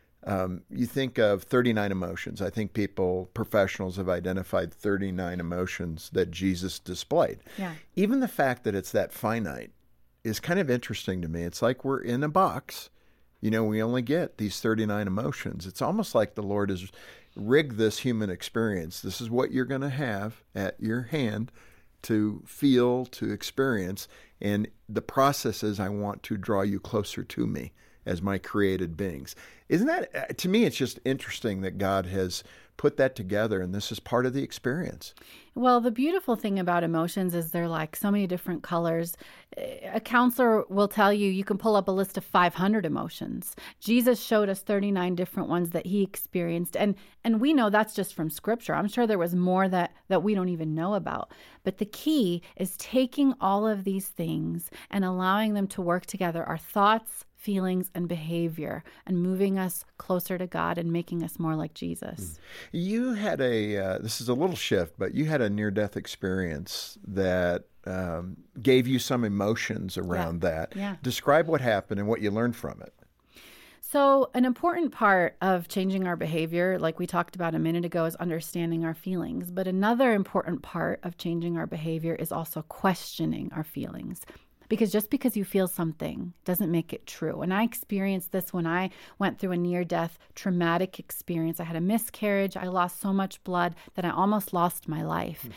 Speaker 8: You think of 39 emotions. I think professionals have identified 39 emotions that Jesus displayed.
Speaker 9: Yeah.
Speaker 8: Even the fact that it's that finite is kind of interesting to me. It's like we're in a box. You know, we only get these 39 emotions. It's almost like the Lord has rigged this human experience. This is what you're going to have at your hand to feel, to experience, and the process is I want to draw you closer to me as my created beings. Isn't that, to me, it's just interesting that God has put that together and this is part of the experience.
Speaker 9: Well, the beautiful thing about emotions is they're like so many different colors. A counselor will tell you, you can pull up a list of 500 emotions. Jesus showed us 39 different ones that he experienced. And we know that's just from scripture. I'm sure there was more that we don't even know about. But the key is taking all of these things and allowing them to work together, our thoughts, feelings, and behavior, and moving us closer to God and making us more like Jesus.
Speaker 8: You had this is a little shift, but you had a near-death experience that gave you some emotions around that.
Speaker 9: Yeah.
Speaker 8: Describe what happened and what you learned from it.
Speaker 9: So an important part of changing our behavior, like we talked about a minute ago, is understanding our feelings. But another important part of changing our behavior is also questioning our feelings. Because just because you feel something doesn't make it true. And I experienced this when I went through a near-death traumatic experience. I had a miscarriage. I lost so much blood that I almost lost my life.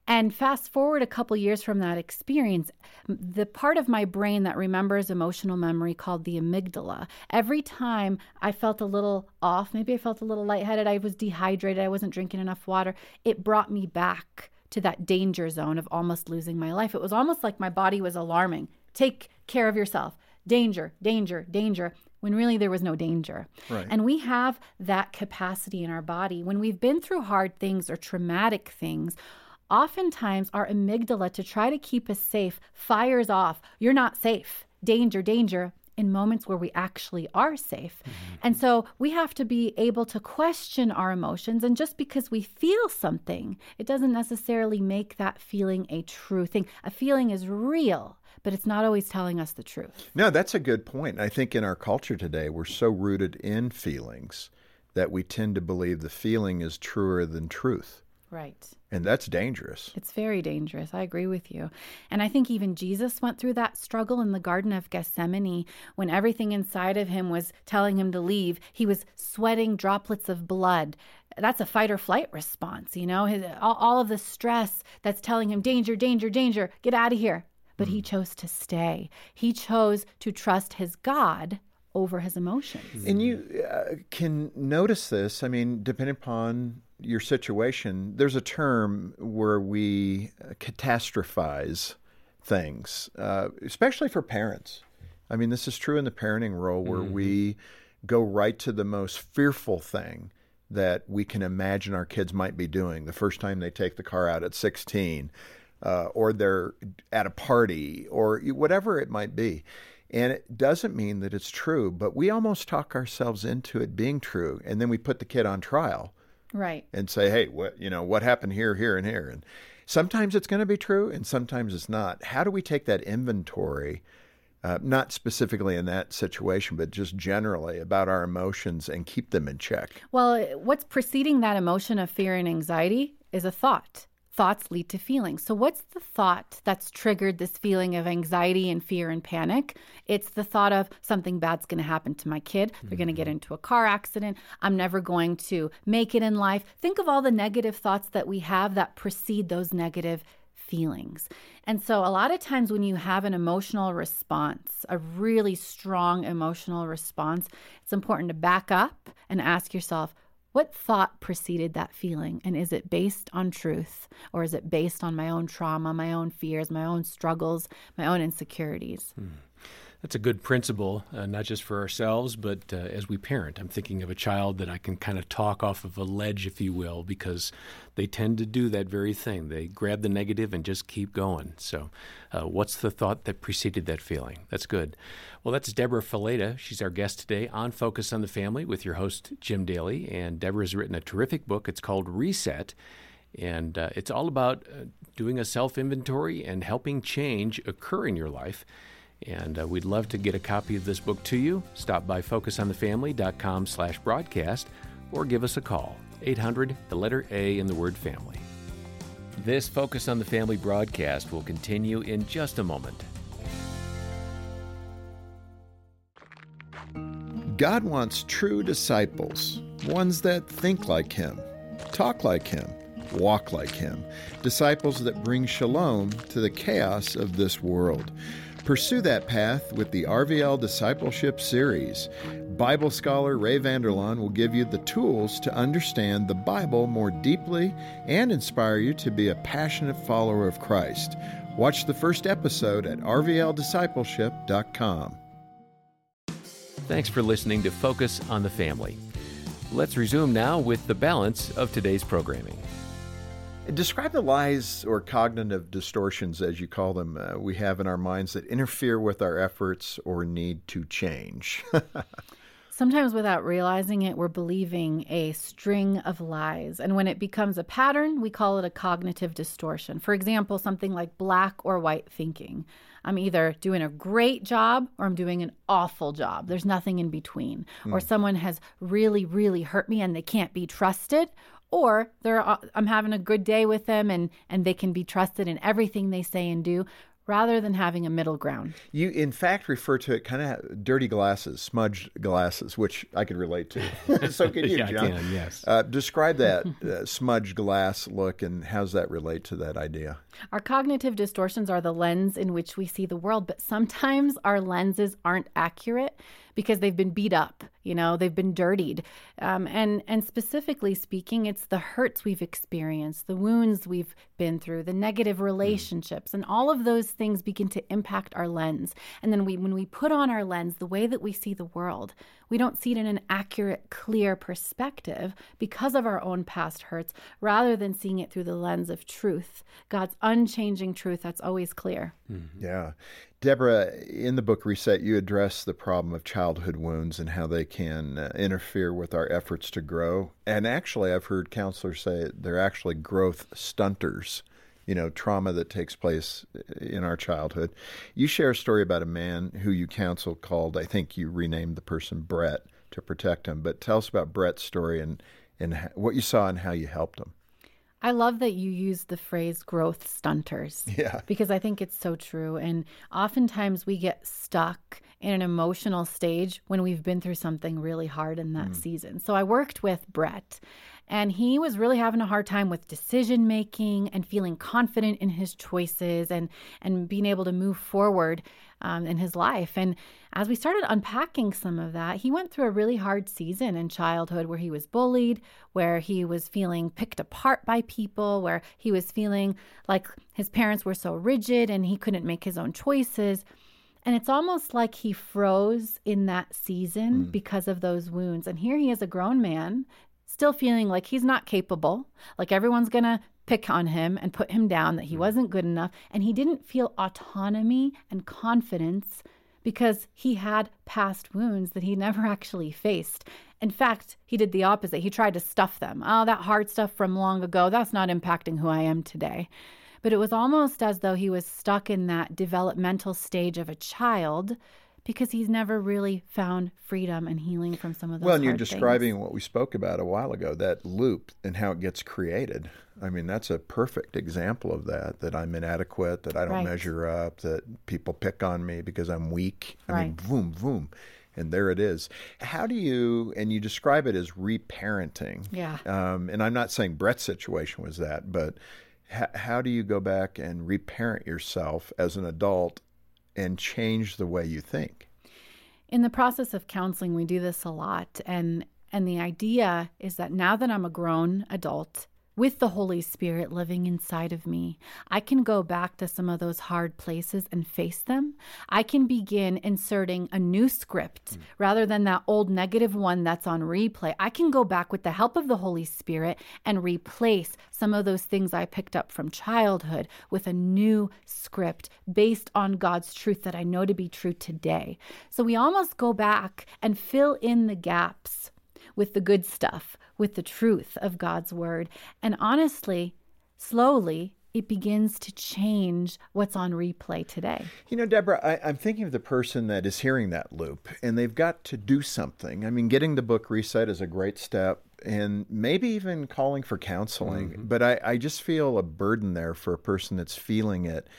Speaker 9: And fast forward a couple years from that experience, the part of my brain that remembers emotional memory called the amygdala, every time I felt a little off, maybe I felt a little lightheaded, I was dehydrated, I wasn't drinking enough water, it brought me back to that danger zone of almost losing my life. It was almost like my body was alarming. Take care of yourself. Danger, danger, danger, when really there was no danger.
Speaker 8: Right.
Speaker 9: And we have that capacity in our body. When we've been through hard things or traumatic things, oftentimes our amygdala, to try to keep us safe, fires off. You're not safe. Danger, danger, in moments where we actually are safe. And so we have to be able to question our emotions. And just because we feel something, it doesn't necessarily make that feeling a true thing. A feeling is real, but it's not always telling us the truth.
Speaker 8: No, that's a good point. I think in our culture today, we're so rooted in feelings that we tend to believe the feeling is truer than truth.
Speaker 9: Right.
Speaker 8: And that's dangerous.
Speaker 9: It's very dangerous. I agree with you. And I think even Jesus went through that struggle in the Garden of Gethsemane when everything inside of him was telling him to leave. He was sweating droplets of blood. That's a fight or flight response, you know, all of the stress that's telling him, danger, danger, danger, get out of here. But he chose to stay. He chose to trust his God over his emotions.
Speaker 8: And you can notice this, I mean, depending upon your situation, there's a term where we catastrophize things, especially for parents. I mean, this is true in the parenting role where we go right to the most fearful thing that we can imagine our kids might be doing the first time they take the car out at 16, or they're at a party, or whatever it might be. And it doesn't mean that it's true, but we almost talk ourselves into it being true. And then we put the kid on trial.
Speaker 9: Right.
Speaker 8: And say, hey, what happened here, here, and here? And sometimes it's going to be true, and sometimes it's not. How do we take that inventory, not specifically in that situation, but just generally about our emotions and keep them in check?
Speaker 9: Well, what's preceding that emotion of fear and anxiety is a thought. Thoughts lead to feelings. So what's the thought that's triggered this feeling of anxiety and fear and panic? It's the thought of something bad's going to happen to my kid. They're going to get into a car accident. I'm never going to make it in life. Think of all the negative thoughts that we have that precede those negative feelings. And so a lot of times when you have an emotional response, a really strong emotional response, it's important to back up and ask yourself, what thought preceded that feeling? And is it based on truth, or is it based on my own trauma, my own fears, my own struggles, my own insecurities?
Speaker 1: That's a good principle, not just for ourselves, but as we parent. I'm thinking of a child that I can kind of talk off of a ledge, if you will, because they tend to do that very thing. They grab the negative and just keep going. So what's the thought that preceded that feeling? That's good. Well, that's Deborah Fileta. She's our guest today on Focus on the Family with your host, Jim Daly. And Deborah has written a terrific book. It's called Reset. And it's all about doing a self-inventory and helping change occur in your life. And we'd love to get a copy of this book to you. Stop by focusonthefamily.com/broadcast or give us a call, 800, the letter A in the word family. This Focus on the Family broadcast will continue in just a moment.
Speaker 8: God wants true disciples, ones that think like Him, talk like Him, walk like Him, disciples that bring shalom to the chaos of this world. Pursue that path with the RVL Discipleship Series. Bible scholar Ray Vander Laan will give you the tools to understand the Bible more deeply and inspire you to be a passionate follower of Christ. Watch the first episode at rvldiscipleship.com.
Speaker 1: Thanks for listening to Focus on the Family. Let's resume now with the balance of today's programming.
Speaker 8: Describe the lies or cognitive distortions, as you call them, we have in our minds that interfere with our efforts or need to change.
Speaker 9: Sometimes without realizing it, we're believing a string of lies. And when it becomes a pattern, we call it a cognitive distortion. For example, something like black or white thinking. I'm either doing a great job or I'm doing an awful job. There's nothing in between. Or someone has really, really hurt me and they can't be trusted. Or I'm having a good day with them and they can be trusted in everything they say and do. rather than having a middle ground.
Speaker 8: You, in fact, refer to it kind of dirty glasses, smudged glasses, which I could relate to. So can you,
Speaker 1: yeah,
Speaker 8: John?
Speaker 1: I can, yes.
Speaker 8: Describe that smudged glass look, and how does that relate to that idea?
Speaker 9: Our cognitive distortions are the lens in which we see the world, but sometimes our lenses aren't accurate because they've been beat up, they've been dirtied. And specifically speaking, it's the hurts we've experienced, the wounds we've been through, the negative relationships, and all of those things begin to impact our lens. And then when we put on our lens, the way that we see the world, we don't see it in an accurate, clear perspective because of our own past hurts, rather than seeing it through the lens of truth, God's unchanging truth that's always clear.
Speaker 8: Mm-hmm. Yeah. Deborah, in the book Reset, you address the problem of childhood wounds and how they can interfere with our efforts to grow. And actually, I've heard counselors say they're actually growth stunters, trauma that takes place in our childhood. You share a story about a man who you counsel called, I think you renamed the person Brett to protect him. But tell us about Brett's story and what you saw and how you helped him.
Speaker 9: I love that you use the phrase growth stunters.
Speaker 8: Yeah.
Speaker 9: Because I think it's so true. And oftentimes we get stuck in an emotional stage when we've been through something really hard in that season. So I worked with Brett, and he was really having a hard time with decision making and feeling confident in his choices and being able to move forward in his life. And as we started unpacking some of that, he went through a really hard season in childhood where he was bullied, where he was feeling picked apart by people, where he was feeling like his parents were so rigid and he couldn't make his own choices. And it's almost like he froze in that season because of those wounds. And here he is, a grown man, still feeling like he's not capable, like everyone's going to pick on him and put him down, that he wasn't good enough. And he didn't feel autonomy and confidence because he had past wounds that he never actually faced. In fact, he did the opposite. He tried to stuff them. Oh, that hard stuff from long ago, that's not impacting who I am today. But it was almost as though he was stuck in that developmental stage of a child because he's never really found freedom and healing from some of those
Speaker 8: and you're
Speaker 9: hard
Speaker 8: describing
Speaker 9: things.
Speaker 8: What we spoke about a while ago, that loop and how it gets created. I mean, that's a perfect example of that I'm inadequate, that I don't measure up, that people pick on me because I'm weak. I mean, boom, boom. And there it is. How do you, and you describe it as reparenting.
Speaker 9: Yeah.
Speaker 8: And I'm not saying Brett's situation was that, but how do you go back and reparent yourself as an adult and change the way you think?
Speaker 9: In the process of counseling, we do this a lot. And the idea is that now that I'm a grown adult, with the Holy Spirit living inside of me, I can go back to some of those hard places and face them. I can begin inserting a new script rather than that old negative one that's on replay. I can go back with the help of the Holy Spirit and replace some of those things I picked up from childhood with a new script based on God's truth that I know to be true today. So we almost go back and fill in the gaps with the good stuff, with the truth of God's word. And honestly, slowly, it begins to change what's on replay today.
Speaker 8: Deborah, I'm thinking of the person that is hearing that loop, and they've got to do something. I mean, getting the book Reset is a great step, and maybe even calling for counseling. But I just feel a burden there for a person that's feeling it.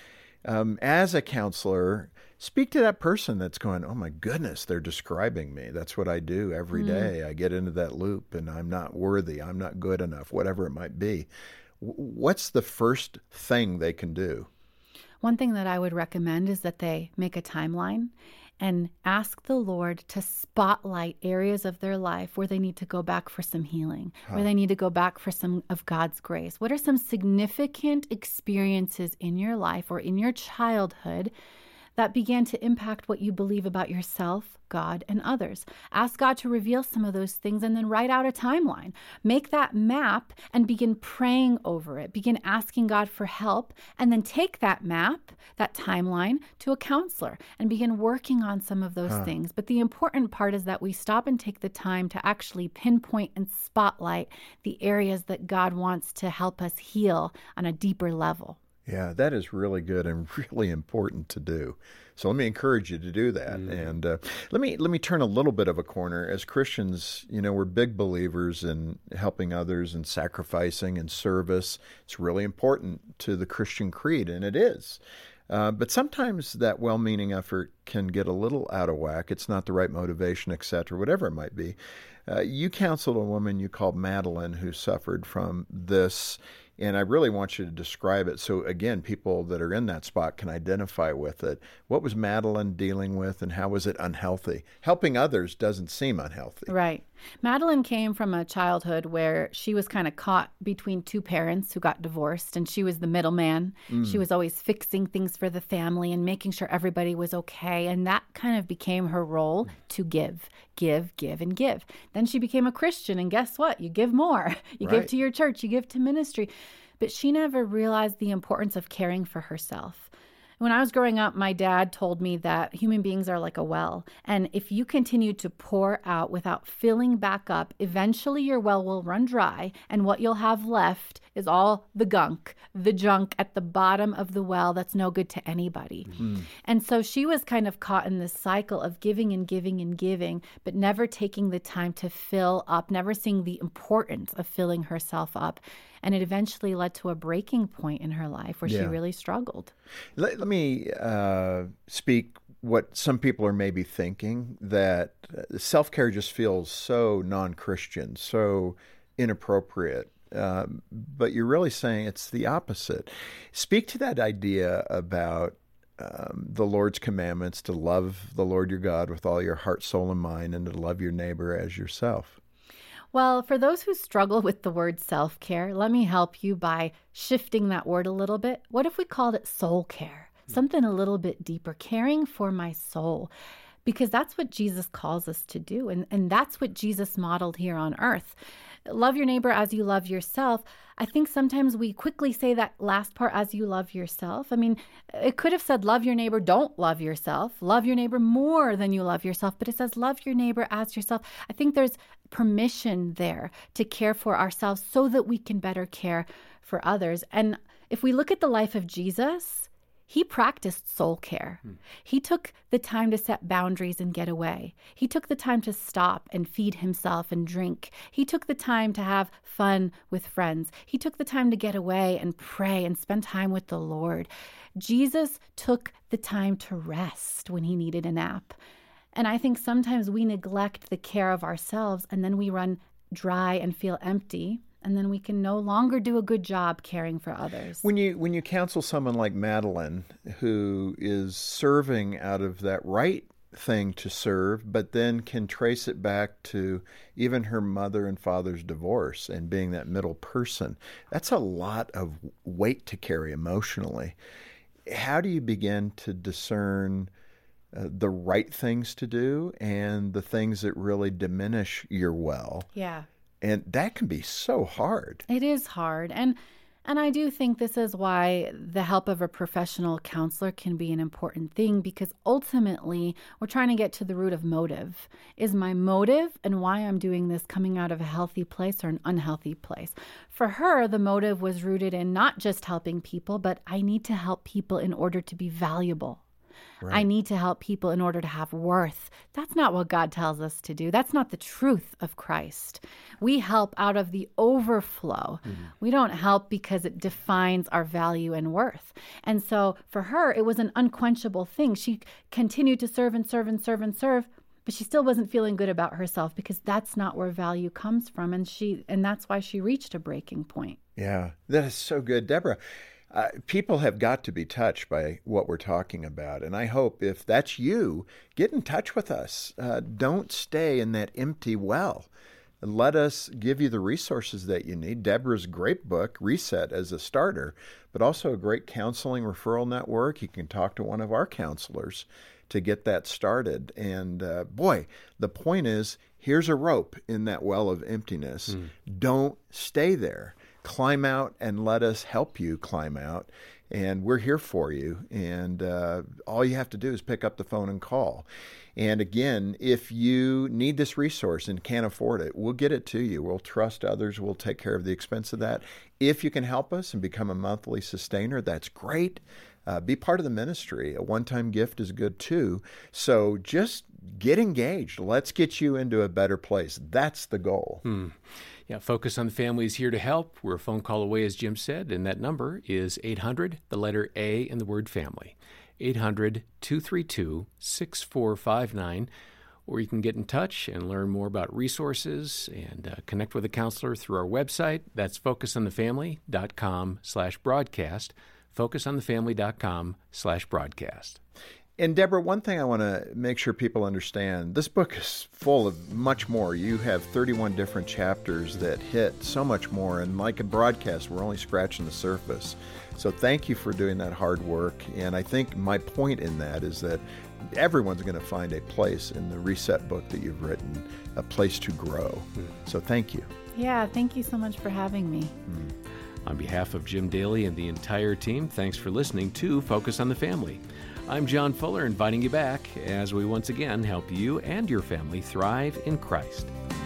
Speaker 8: As a counselor, speak to that person that's going, oh my goodness, they're describing me. That's what I do every day. I get into that loop and I'm not worthy. I'm not good enough, whatever it might be. What's the first thing they can do?
Speaker 9: One thing that I would recommend is that they make a timeline and ask the Lord to spotlight areas of their life where they need to go back for some healing, where they need to go back for some of God's grace. What are some significant experiences in your life or in your childhood that began to impact what you believe about yourself, God, and others? Ask God to reveal some of those things and then write out a timeline. Make that map and begin praying over it. Begin asking God for help, and then take that map, that timeline, to a counselor and begin working on some of those things. But the important part is that we stop and take the time to actually pinpoint and spotlight the areas that God wants to help us heal on a deeper level.
Speaker 8: Yeah, that is really good and really important to do. So let me encourage you to do that. And let me turn a little bit of a corner. As Christians, we're big believers in helping others and sacrificing and service. It's really important to the Christian creed, and it is. But sometimes that well-meaning effort can get a little out of whack. It's not the right motivation, etc., whatever it might be. You counseled a woman you called Madeline who suffered from this, and I really want you to describe it so, again, people that are in that spot can identify with it. What was Madeline dealing with, and how was it unhealthy? Helping others doesn't seem unhealthy.
Speaker 9: Right. Madeline came from a childhood where she was kind of caught between two parents who got divorced, and she was the middleman. She was always fixing things for the family and making sure everybody was okay, and that kind of became her role to give, and give. Then she became a Christian, and guess what? You give more. You give to your church, you give to ministry. But she never realized the importance of caring for herself. When I was growing up, my dad told me that human beings are like a well. And if you continue to pour out without filling back up, eventually your well will run dry. And what you'll have left is all the gunk, the junk at the bottom of the well that's no good to anybody. And so she was kind of caught in this cycle of giving and giving and giving, but never taking the time to fill up, never seeing the importance of filling herself up. And it eventually led to a breaking point in her life where she really struggled.
Speaker 8: Let me speak what some people are maybe thinking, that self-care just feels so non-Christian, so inappropriate. But you're really saying it's the opposite. Speak to that idea about the Lord's commandments to love the Lord your God with all your heart, soul, and mind, and to love your neighbor as yourself.
Speaker 9: Well, for those who struggle with the word self-care, let me help you by shifting that word a little bit. What if we called it soul care? Something a little bit deeper, caring for my soul. Because that's what Jesus calls us to do. And that's what Jesus modeled here on earth. Love your neighbor as you love yourself. I think sometimes we quickly say that last part, as you love yourself. I mean, it could have said, love your neighbor, don't love yourself. Love your neighbor more than you love yourself. But it says, love your neighbor as yourself. I think there's permission there to care for ourselves so that we can better care for others. And if we look at the life of Jesus, he practiced soul care. He took the time to set boundaries and get away. He took the time to stop and feed himself and drink. He took the time to have fun with friends. He took the time to get away and pray and spend time with the Lord. Jesus took the time to rest when he needed a nap. And I think sometimes we neglect the care of ourselves, and then we run dry and feel empty. And then we can no longer do a good job caring for others.
Speaker 8: When you counsel someone like Madeline, who is serving out of that right thing to serve, but then can trace it back to even her mother and father's divorce and being that middle person, that's a lot of weight to carry emotionally. How do you begin to discern the right things to do and the things that really diminish your well?
Speaker 9: Yeah.
Speaker 8: And that can be so hard.
Speaker 9: It is hard. And I do think this is why the help of a professional counselor can be an important thing, because ultimately we're trying to get to the root of motive. Is my motive and why I'm doing this coming out of a healthy place or an unhealthy place? For her, the motive was rooted in not just helping people, but I need to help people in order to be valuable. Right. I need to help people in order to have worth. That's not what God tells us to do. That's not the truth of Christ. We help out of the overflow. We don't help because it defines our value and worth. And so for her, it was an unquenchable thing. She continued to serve and serve and serve and serve, but she still wasn't feeling good about herself because that's not where value comes from. And that's why she reached a breaking point.
Speaker 8: Yeah, that is so good. Deborah, people have got to be touched by what we're talking about. And I hope if that's you, get in touch with us. Don't stay in that empty well. Let us give you the resources that you need. Deborah's great book, Reset, as a starter, but also a great counseling referral network. You can talk to one of our counselors to get that started. And boy, the point is, here's a rope in that well of emptiness. Don't stay there. Climb out and let us help you climb out. And we're here for you. And all you have to do is pick up the phone and call. And again, if you need this resource and can't afford it, we'll get it to you. We'll trust others. We'll take care of the expense of that. If you can help us and become a monthly sustainer, that's great. Be part of the ministry. A one-time gift is good too. So just get engaged. Let's get you into a better place. That's the goal.
Speaker 1: Yeah, Focus on the Family is here to help. We're a phone call away, as Jim said, and that number is 800, the letter A, and the word family. 800-232-6459. Or you can get in touch and learn more about resources and connect with a counselor through our website. That's focusonthefamily.com/broadcast, focusonthefamily.com/broadcast.
Speaker 8: And Deborah, one thing I want to make sure people understand, this book is full of much more. You have 31 different chapters that hit so much more. And like a broadcast, we're only scratching the surface. So thank you for doing that hard work. And I think my point in that is that everyone's going to find a place in the Reset book that you've written, a place to grow. So thank you.
Speaker 9: Yeah, thank you so much for having me.
Speaker 1: On behalf of Jim Daly and the entire team, thanks for listening to Focus on the Family. I'm John Fuller, inviting you back as we once again help you and your family thrive in Christ.